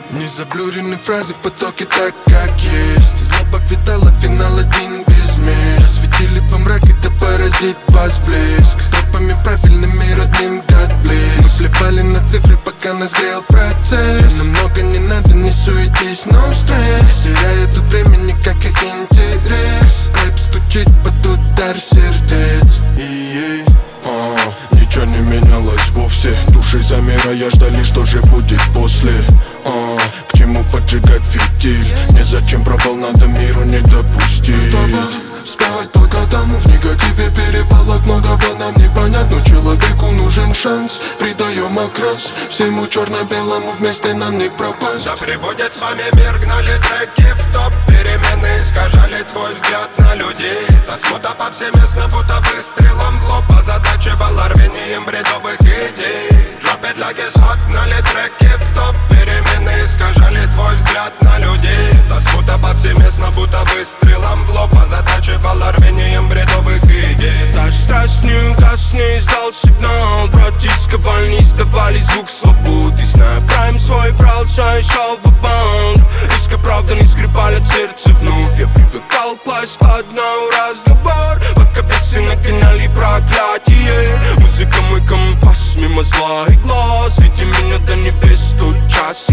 Незаблюренные фразы в потоке так, как есть. Злоба витала, финал один без мест. Светили по мраке, да поразит вас блеск. Тропами правильными, родным God bless. Мы плевали на цифры, пока нас грел процесс. Нам много не надо, не суетись, no стресс. Теряя тут времени, как и интерес. Клэп стучит под удар сердец. Ничего не менялось вовсе. Души замирая ждали, что же будет после. К чему поджигать фитиль? Незачем провал, надо миру не допустить. Вспевать только тому, в негативе перепалок многого нам не понять. Но человеку нужен шанс, придаем окрас всему черно-белому, вместе нам не пропасть. Да прибудет с вами мир, гнали треки в топ. Перемены искажали твой взгляд на людей. Та смута повсеместно, будто выстрелом в лоб. Озадачивала рвением бредовых идей. Drop it like it's hot, гнали треки в топ. Перемены искажали твой взгляд на людей. Та смута повсеместно, будто выстрелом в лоб. Озадачивала рвением бредовых идей. Задача страсть не угасни, издал сигнал. Братишка вольни, издавали звук свободы. Зная прайм свой, брал шай, шел в банк. Риска правда не скрипали сердце вновь. Я привыкал класть одна разговор. Пока бесы нагоняли проклятие. Музыка мой компас, мимо зла и глаз. Веди меня до небес, тут час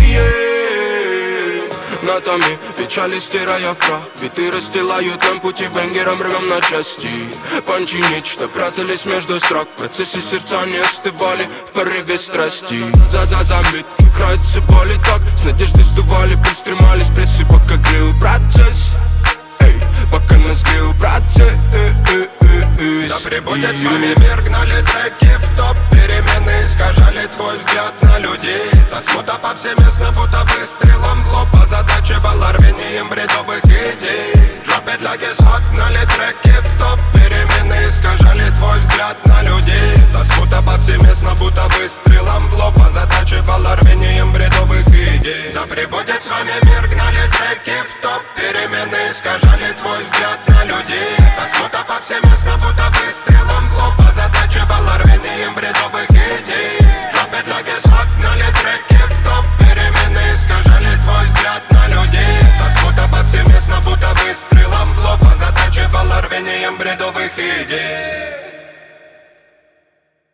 нотами печали стирая в прах. Биты расстилают нам пути, бенгером рвем на части. Панчи нечто прятались между строк. В процессе сердца не остывали в порыве страсти. За заметки краются боли так. С надеждой сдували, пристремались прессы, пока грел процесс. Пока нас грел процесс. Да прибудет с вами мир, гнали треки в топ. Перемены искажали твой взгляд на людей. Та смута повсеместно, будто выстрелом в лоб. Озадачивала рвением бредовых идей. Drop it like it's hot, гнали треки в топ. Перемены искажали твой взгляд на людей. Та смута повсеместно, будто выстрелом в лоб. Озадачивала рвением бредовых идей. Да прибудет с вами мир.